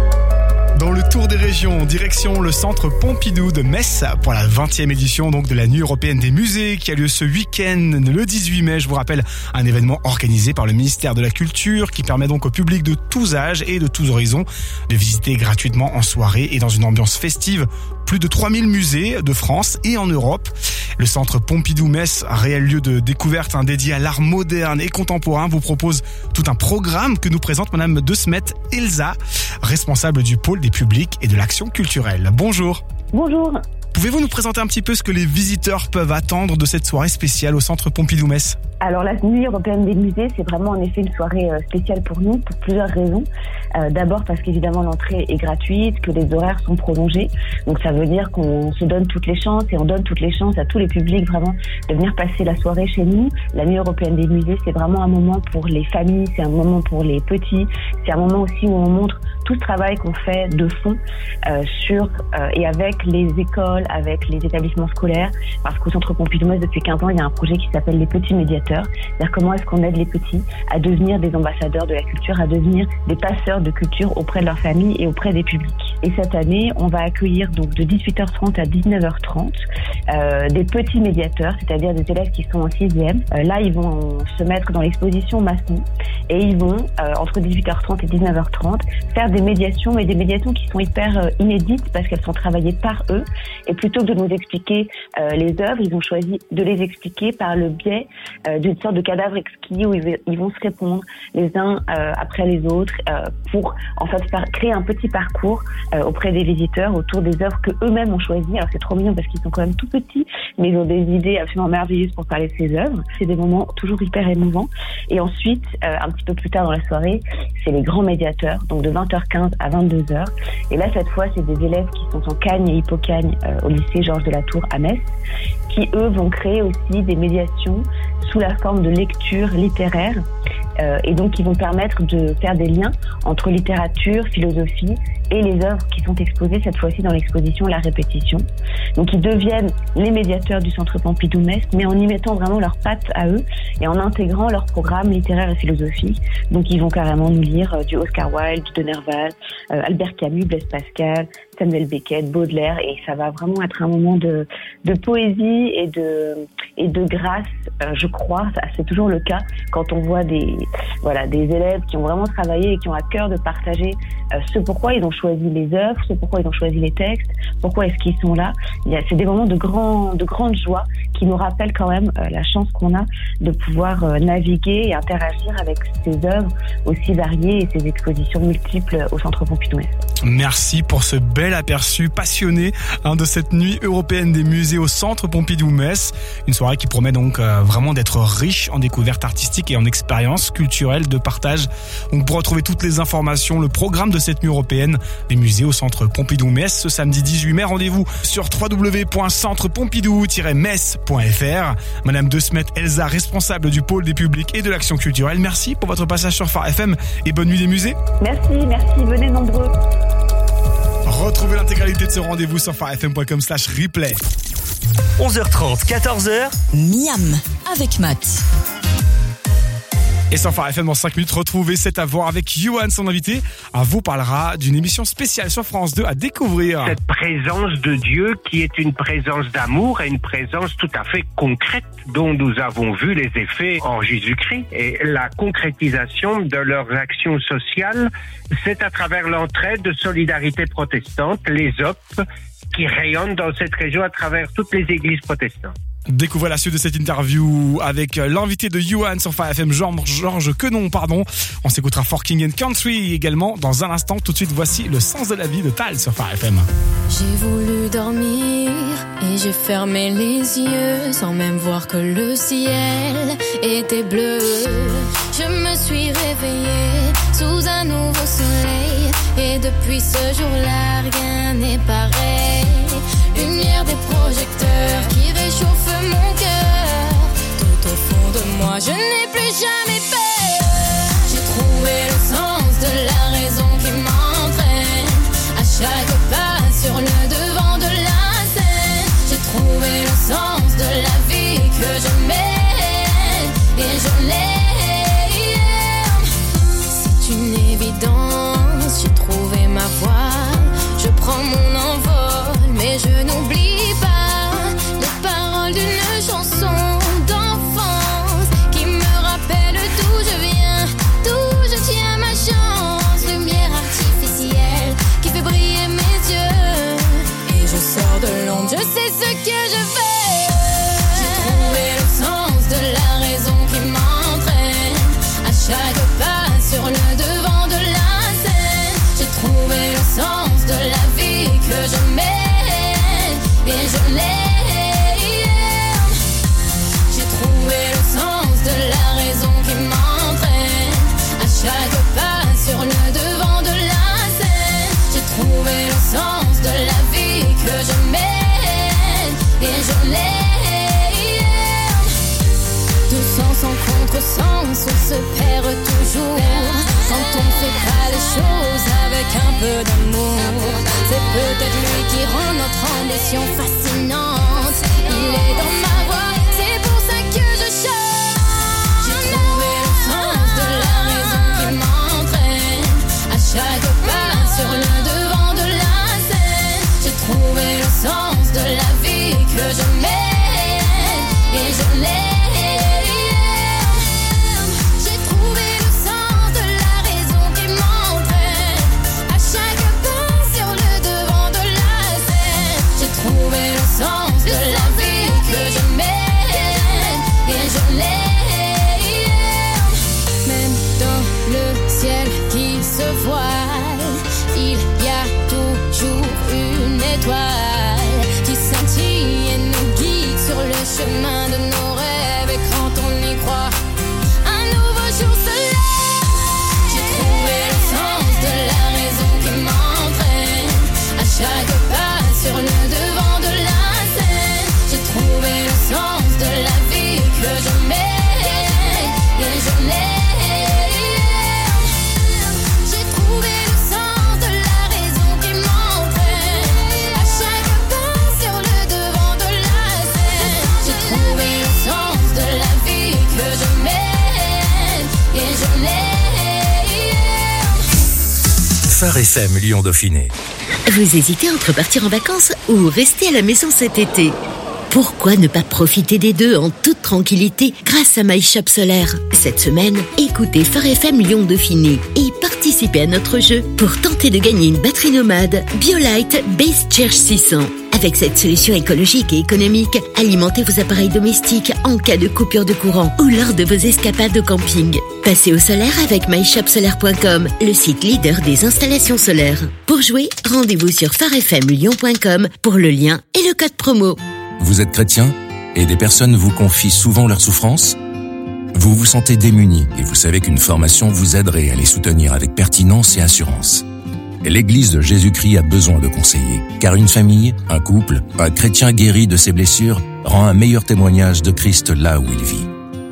A: Dans le Tour des régions, direction le centre Pompidou de Metz pour la vingtième édition donc de la Nuit européenne des musées qui a lieu ce week-end le dix-huit mai. Je vous rappelle, un événement organisé par le ministère de la Culture qui permet donc au public de tous âges et de tous horizons de visiter gratuitement en soirée et dans une ambiance festive plus de trois mille musées de France et en Europe. Le centre Pompidou-Metz, réel lieu de découverte hein, dédié à l'art moderne et contemporain, vous propose tout un programme que nous présente Madame De Smet Elsa, responsable du pôle des publics et de l'action culturelle. Bonjour.
P: Bonjour.
A: Pouvez-vous nous présenter un petit peu ce que les visiteurs peuvent attendre de cette soirée spéciale au centre Pompidou-Metz ?
P: Alors la Nuit européenne des musées, c'est vraiment en effet une soirée euh, spéciale pour nous, pour plusieurs raisons. Euh, d'abord parce qu'évidemment l'entrée est gratuite, que les horaires sont prolongés. Donc ça veut dire qu'on se donne toutes les chances et on donne toutes les chances à tous les publics vraiment de venir passer la soirée chez nous. La Nuit européenne des musées, c'est vraiment un moment pour les familles, c'est un moment pour les petits, c'est un moment aussi où on montre tout ce travail qu'on fait de fond euh, sur euh, et avec les écoles, avec les établissements scolaires, parce qu'au Centre Pompidou-Metz, depuis quinze ans, il y a un projet qui s'appelle les petits médiateurs. C'est-à-dire comment est-ce qu'on aide les petits à devenir des ambassadeurs de la culture, à devenir des passeurs de culture auprès de leur famille et auprès des publics. Et cette année, on va accueillir donc de dix-huit heures trente à dix-neuf heures trente euh, des petits médiateurs, c'est-à-dire des élèves qui sont en sixième. Euh, là, ils vont se mettre dans l'exposition Masson et ils vont, euh, entre dix-huit heures trente et dix-neuf heures trente, faire des des médiations, mais des médiations qui sont hyper euh, inédites parce qu'elles sont travaillées par eux. Et plutôt que de nous expliquer euh, les œuvres, ils ont choisi de les expliquer par le biais euh, d'une sorte de cadavre exquis où ils, ils vont se répondre les uns euh, après les autres euh, pour en fait faire, créer un petit parcours euh, auprès des visiteurs autour des œuvres que eux-mêmes ont choisies. Alors c'est trop mignon parce qu'ils sont quand même tout petits, mais ils ont des idées absolument merveilleuses pour parler de ces œuvres. C'est des moments toujours hyper émouvants. Et ensuite, euh, un petit peu plus tard dans la soirée, c'est les grands médiateurs, donc de vingt heures quinze à vingt-deux heures. Et là, cette fois, c'est des élèves qui sont en Cagne et Hippocagne euh, au lycée Georges de la Tour à Metz, qui eux vont créer aussi des médiations sous la forme de lectures littéraires euh, et donc qui vont permettre de faire des liens entre littérature, philosophie et les œuvres qui sont exposées cette fois-ci dans l'exposition La Répétition. Donc ils deviennent les médiateurs du Centre Pompidou-Metz, mais en y mettant vraiment leurs pattes à eux et en intégrant leur programme littéraire et philosophique. Donc ils vont carrément nous lire euh, du Oscar Wilde, du de Nerval, euh, Albert Camus, Blaise Pascal, Samuel Beckett, Baudelaire, et ça va vraiment être un moment de, de poésie et de, et de grâce, euh, je crois. C'est toujours le cas quand on voit des, voilà, des élèves qui ont vraiment travaillé et qui ont à cœur de partager euh, ce pourquoi ils ont choisi les œuvres, ce pourquoi ils ont choisi les textes, pourquoi est-ce qu'ils sont là. Il y a, c'est des moments de, grand, de grande joie qui nous rappellent quand même euh, la chance qu'on a de pouvoir euh, naviguer et interagir avec ces œuvres aussi variées et ces expositions multiples au Centre Pompidou-Metz.
A: Merci pour ce bel aperçu passionné hein, de cette nuit européenne des musées au Centre Pompidou-Metz. Une soirée qui promet donc euh, vraiment d'être riche en découvertes artistiques et en expériences culturelles de partage. Donc pour retrouver toutes les informations, le programme de cette nuit européenne des musées au Centre Pompidou-Metz ce samedi dix-huit mai, rendez-vous sur w w w point centre pompidou tiret metz point f r. Madame De Smet Elsa, responsable du pôle des publics et de l'action culturelle, merci pour votre passage sur Phare F M et bonne nuit des musées.
P: Merci, merci, venez nombreux.
A: Retrouvez l'intégralité de ce rendez-vous sur phare f m point com slash replay.
L: onze heures trente, quatorze heures.
E: Miam avec Matt.
A: Et sur Phare F M dans cinq minutes, retrouvez C'est à voir avec Yohan, son invité. On vous parlera d'une émission spéciale sur France deux à découvrir.
Q: Cette présence de Dieu qui est une présence d'amour et une présence tout à fait concrète dont nous avons vu les effets en Jésus-Christ. Et la concrétisation de leurs actions sociales, c'est à travers l'entraide de Solidarité protestante, les O P, qui rayonnent dans cette région à travers toutes les églises protestantes.
A: Découvrez la suite de cette interview avec l'invité de Yohan sur Phare F M, Georges Quenon, pardon. On s'écoutera Forking and Country également dans un instant. Tout de suite, voici Le sens de la vie de Tal sur Phare F M.
N: J'ai voulu dormir et j'ai fermé les yeux sans même voir que le ciel était bleu. Je me suis réveillée sous un nouveau soleil et depuis ce jour-là, rien n'est pareil. Lumière des projecteurs qui réchauffe mon cœur. Tout au fond de moi, je n'ai plus jamais peur. J'ai trouvé le sens de la raison qui m'entraîne à chaque pas sur le devant de la scène. J'ai trouvé le sens de la vie que je mène et je l'aime. C'est une évidence, j'ai trouvé ma voie. Je prends mon envol, mais je n'oublie pas les paroles d'une chanson d'enfance qui me rappelle d'où je viens, d'où je tiens ma chance. Lumière artificielle qui fait briller mes yeux et je sors de l'ombre, je sais ce que je veux. J'ai trouvé le sens de la raison qui m'entraîne à chaque pas sur le devant de la scène. J'ai trouvé le sens de la vie que je mène et je l'aime. J'ai trouvé le sens de la raison qui m'entraîne à chaque pas sur le devant de la scène. J'ai trouvé le sens de la vie que je mène et je l'aime. Tout sens en contresens, on se perd toujours quand on fait pas les choses avec un peu d'amour. C'est peut-être lui qui rend notre ambition fascinante. Il est dans ma voix, c'est pour ça que je chante. J'ai trouvé le sens de la raison qui m'entraîne à chaque pas sur le devant de la scène. J'ai trouvé le sens de la vie que je mène et je l'aime. J'ai trouvé le sens de la raison qui m'entraîne de la vie que je mène et je l'aime. Même dans le ciel qui se voile, il y a toujours une étoile qui scintille et nous guide sur le chemin de nos rêves. Et quand on y croit, un nouveau jour se lève. J'ai trouvé le sens de la raison qui m'entraîne à chaque pas sur le devant de la scène. J'ai trouvé le sens de la vie que je mène et je l'aime. J'ai trouvé le sens de la raison qui m'entraîne à chaque pas sur le devant de la scène. J'ai trouvé le sens de la vie que je mène et je l'aime.
C: Phare F M Lyon Dauphiné.
R: Vous hésitez entre partir en vacances ou rester à la maison cet été? Pourquoi ne pas profiter des deux en toute tranquillité grâce à MyShop Solaire? Cette semaine, écoutez Phare F M Lyon Dauphiné et participez à notre jeu pour tenter de gagner une batterie nomade BioLite Base Charge six cents. Avec cette solution écologique et économique, alimentez vos appareils domestiques en cas de coupure de courant ou lors de vos escapades au camping. Passez au solaire avec my shop solaire point com, le site leader des installations solaires. Pour jouer, rendez-vous sur phare f m lyon point com pour le lien et le code promo.
C: Vous êtes chrétien et des personnes vous confient souvent leurs souffrances? Vous vous sentez démuni et vous savez qu'une formation vous aiderait à les soutenir avec pertinence et assurance. L'Église de Jésus-Christ a besoin de conseillers, car une famille, un couple, un chrétien guéri de ses blessures rend un meilleur témoignage de Christ là où il vit.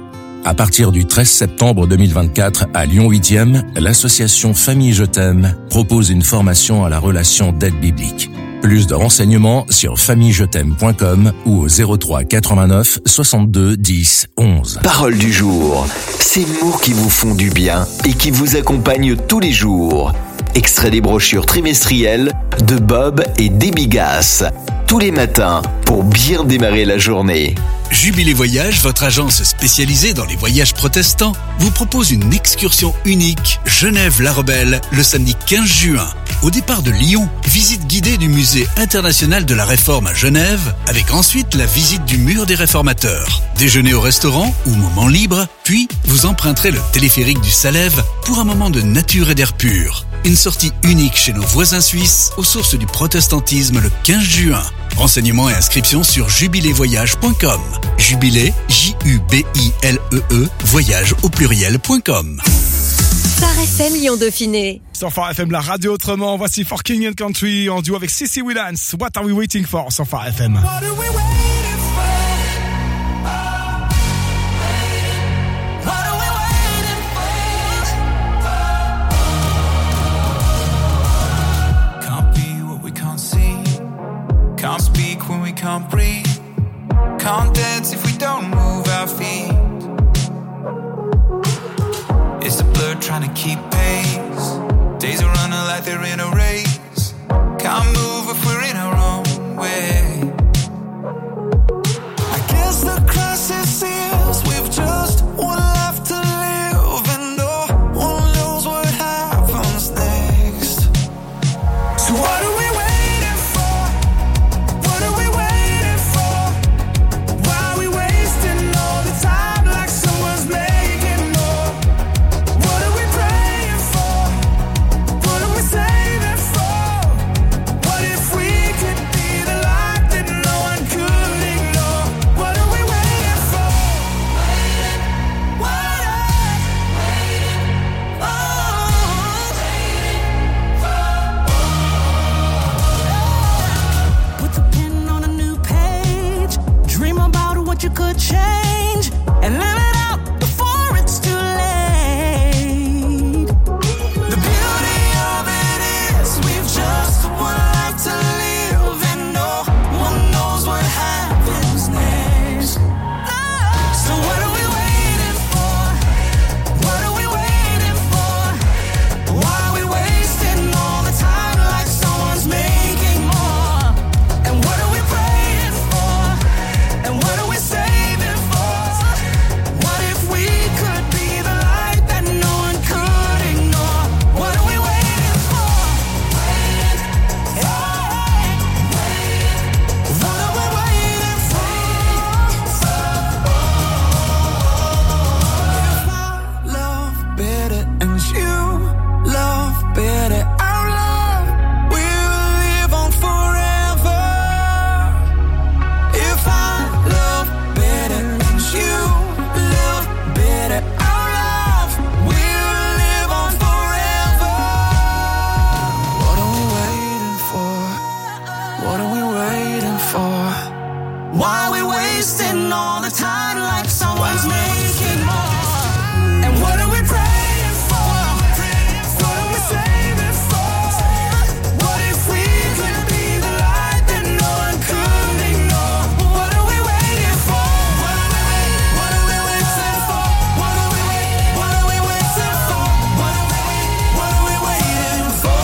C: À partir du treize septembre deux mille vingt-quatre, à Lyon huitième, l'association Famille Je t'aime propose une formation à la relation d'aide biblique. Plus de renseignements sur famille je t'aime point com ou au zéro trois quatre-vingt-neuf soixante-deux dix onze.
S: Parole du jour, ces mots qui vous font du bien et qui vous accompagnent tous les jours. Extrait des brochures trimestrielles de Bob et Debbie Gass. Tous les matins pour bien démarrer la journée.
T: Jubilé Voyage, votre agence spécialisée dans les voyages protestants, vous propose une excursion unique Genève-La Rebelle le samedi quinze juin. Au départ de Lyon, visite guidée du musée international de la Réforme à Genève, avec ensuite la visite du mur des réformateurs. Déjeuner au restaurant ou moment libre, puis vous emprunterez le téléphérique du Salève pour un moment de nature et d'air pur. Une sortie unique chez nos voisins suisses aux sources du protestantisme le quinze juin. Renseignements et inscriptions sur jubilé voyage point com. Jubilé, J U B I L E E, voyage au pluriel point com.
R: Phare F M Lyon Dauphiné.
A: Sur Phare F M, la radio autrement. Voici For King and Country en duo avec Cissy Winans. What are we waiting for sur Phare F M?
I: Can't speak when we can't breathe. Can't dance if we don't move our feet. It's a blur trying to keep pace. Days are running like they're in a race. Can't move if we're in our own way. I guess the crisis is we've just one life to live, and no one knows what happens next. So what do we wait?
O: You could change and live it out before it's too late. The beauty of it is we've just one life to live, and no one knows what happens next. So what are we waiting for? What are we waiting for? Why are we wasting all the time like someone's making more? And what are we praying for? And what are we saving for? What wasting all the time like someone's making more. And what are we praying for? What are we saving for? What if we could be the light that no one could ignore? What are we waiting for? What are we waiting? What are we waiting for? What are we waiting? What are we waiting for? What are we waiting? What are we waiting for?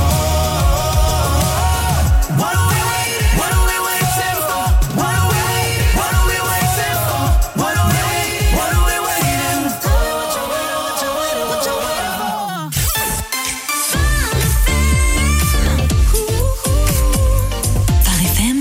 O: What are we waiting? What are we waiting for? What are we waiting? What are we waiting for? What are we waiting? What are we waiting for? What you waiting? What you waiting? What you waiting for?
E: Phare F M.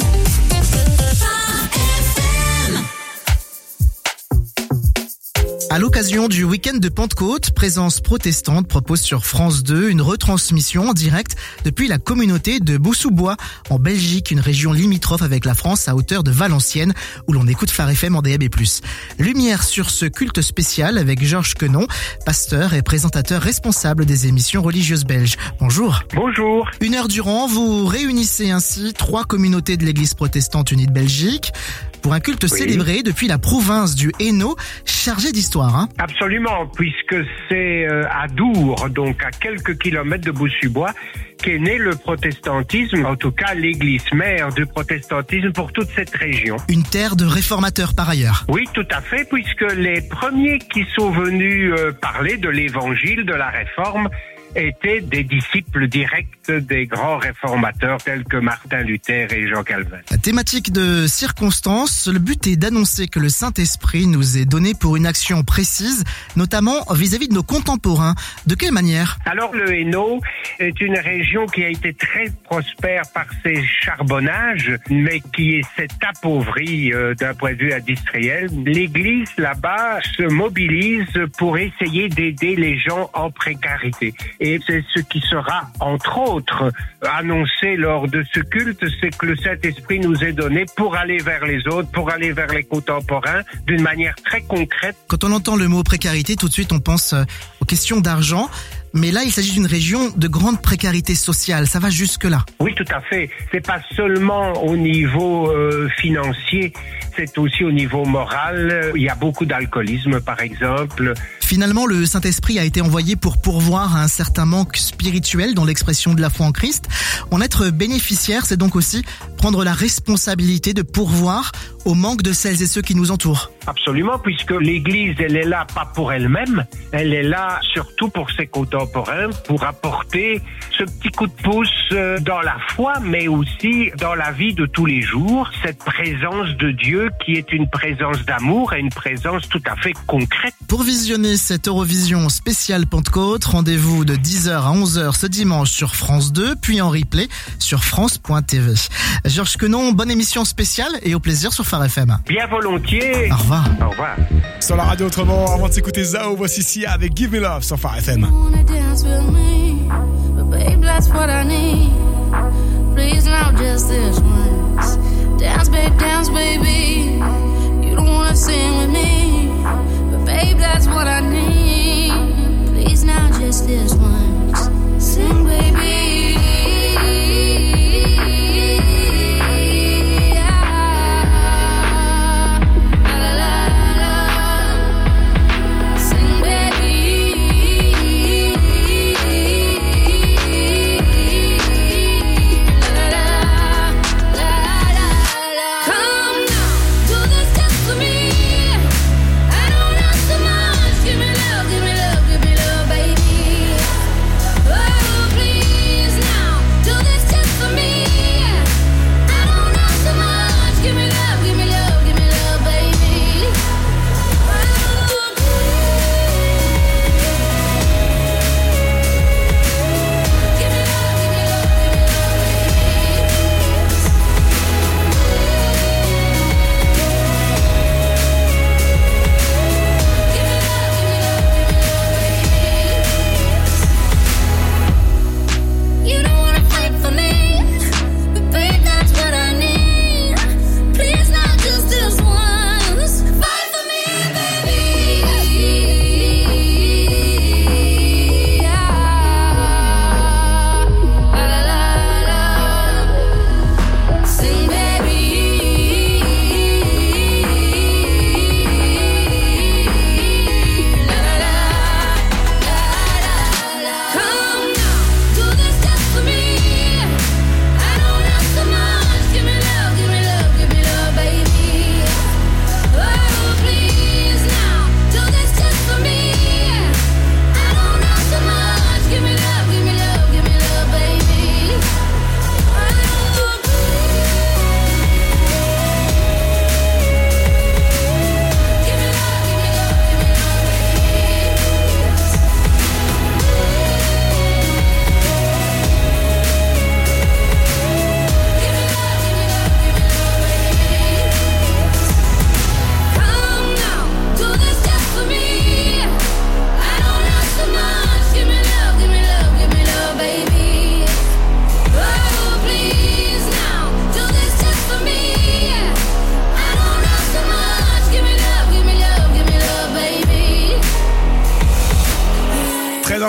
U: À l'occasion du week-end de Pentecôte, Présence protestante propose sur France deux une retransmission en direct depuis la communauté de Boussoubois en Belgique, une région limitrophe avec la France à hauteur de Valenciennes où l'on écoute Phare F M en D A B plus. Lumière sur ce culte spécial avec Georges Quenon, pasteur et présentateur responsable des émissions religieuses belges. Bonjour.
Q: Bonjour.
U: Une heure durant, vous réunissez ainsi trois communautés de l'église protestante unie de Belgique pour un culte
Q: Oui.
U: célébré depuis la province du Hainaut, chargé d'histoire. Hein.
Q: Absolument, puisque c'est euh, à Dour, donc à quelques kilomètres de Boussubois, qu'est né le protestantisme, en tout cas l'église mère du protestantisme pour toute cette région.
U: Une terre de réformateurs par ailleurs.
Q: Oui, tout à fait, puisque les premiers qui sont venus euh, parler de l'évangile, de la réforme, étaient des disciples directs des grands réformateurs tels que Martin Luther et Jean Calvin.
U: La thématique de circonstance, le but est d'annoncer que le Saint-Esprit nous est donné pour une action précise, notamment vis-à-vis de nos contemporains. De quelle manière ?
Q: Alors le Hainaut est une région qui a été très prospère par ses charbonnages, mais qui s'est appauvrie euh, d'un point de vue industriel. L'église là-bas se mobilise pour essayer d'aider les gens en précarité. Et c'est ce qui sera, entre autres, annoncé lors de ce culte, c'est que le Saint-Esprit nous est donné pour aller vers les autres, pour aller vers les contemporains, d'une manière très concrète.
U: Quand on entend le mot précarité, tout de suite on pense aux questions d'argent. Mais là, il s'agit d'une région de grande précarité sociale. Ça va jusque-là.
Q: Oui, tout à fait. C'est pas seulement au niveau euh, financier, c'est aussi au niveau moral. Il y a beaucoup d'alcoolisme, par exemple.
U: Finalement, le Saint-Esprit a été envoyé pour pourvoir à un certain manque spirituel dans l'expression de la foi en Christ. En être bénéficiaire, c'est donc aussi prendre la responsabilité de pourvoir au manque de celles et ceux qui nous entourent.
Q: Absolument, puisque l'Église, elle est là pas pour elle-même, elle est là surtout pour ses contemporains, pour apporter ce petit coup de pouce dans la foi, mais aussi dans la vie de tous les jours, cette présence de Dieu qui est une présence d'amour et une présence tout à fait concrète.
U: Pour visionner cette Eurovision spéciale Pentecôte, rendez-vous de dix heures à onze heures ce dimanche sur France deux, puis en replay sur France point T V. Georges Quenon, bonne émission spéciale et au plaisir sur Phare F M.
Q: Bien volontiers.
U: Au revoir.
Q: Au revoir.
A: Sur la radio autrement, avant de s'écouter Zao, voici Sia avec Give Me Love sur Phare F M.
N: Babe, that's what I need. Please now, just this once. Dance, babe, dance, baby. You don't wanna sing with me, but babe, that's what I need. Please now, just this once. Sing, baby. Come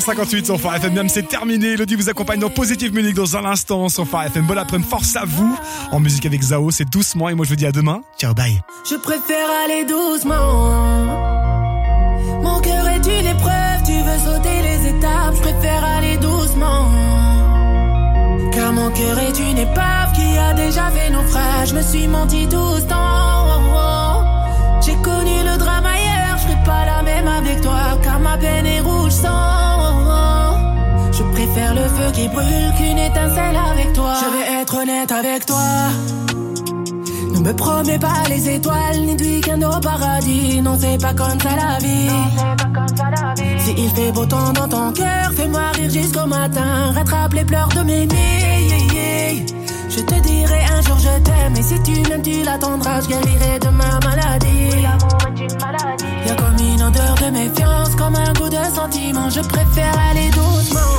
A: cinquante-huit sur Phare F M. C'est terminé. Elodie vous accompagne dans Positive Munich dans un instant sur Phare F M. Bon après-midi, force à vous. En musique avec Zao, c'est doucement. Et moi je vous dis à demain. Ciao, bye.
B: Je préfère aller doucement. Mon cœur est une épreuve, tu veux sauter les étapes. Je préfère aller doucement. Car mon cœur est une épave qui a déjà fait naufrage. Je me suis menti tout ce temps. J'ai connu le drame ailleurs, je serai pas la même avec toi. Car ma peine est rouge sang. Je préfère le feu qui brûle qu'une étincelle avec toi. Je vais être honnête avec toi. Ne me promets pas les étoiles ni de week-end au paradis. Non, c'est pas comme ça la vie. Si il fait beau temps dans ton cœur, fais-moi rire jusqu'au matin. Rattrape les pleurs de mes nuits. Je te dirai un jour je t'aime. Et si tu m'aimes tu l'attendras. Je guérirai de ma maladie. Y'a comme une odeur de méfiance, comme un goût de sentiment. Je préfère aller doucement.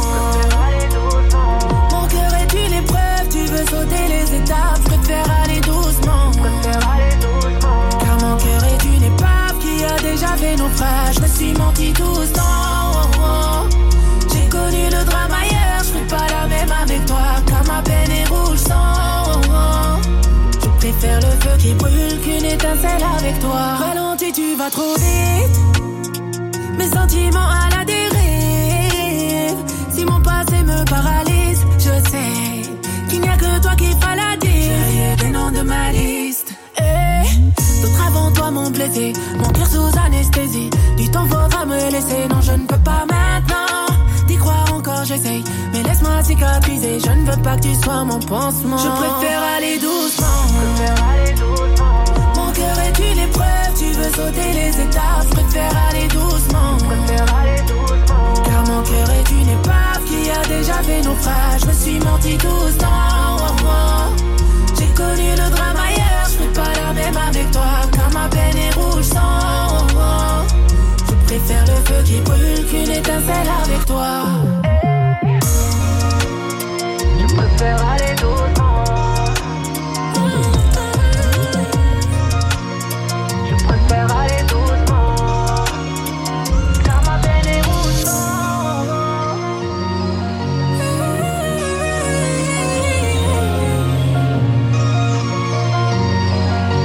B: Mon cœur est une épreuve, tu veux sauter les étapes. Je préfère aller doucement. Car mon cœur est une épave qui a déjà fait naufrage. Je me suis menti tout ce temps. J'ai connu le drame ailleurs, je serai pas la même avec toi. Car ma peine est rouge sang. Je préfère le feu qui brûle qu'une étincelle avec toi. Ralentis, tu vas trop vite. Mes sentiments à la dérive. Si mon passé me paralyse, je sais qu'il n'y a que toi qui feras la diff. J'ai des noms de ma liste. Eh, d'autres avant toi m'ont blessé, mon cœur sous anesthésie. Du temps faudra me laisser, non je ne peux pas maintenant. D'y croire encore j'essaye, mais laisse-moi cicatriser. Je ne veux pas que tu sois mon pansement. Je préfère aller doucement. Mon cœur est une épreuve, tu veux sauter les étapes. Je préfère aller doucement. Car mon cœur est une épave qui a déjà fait naufrage. Je me suis menti tout ce temps. J'ai connu le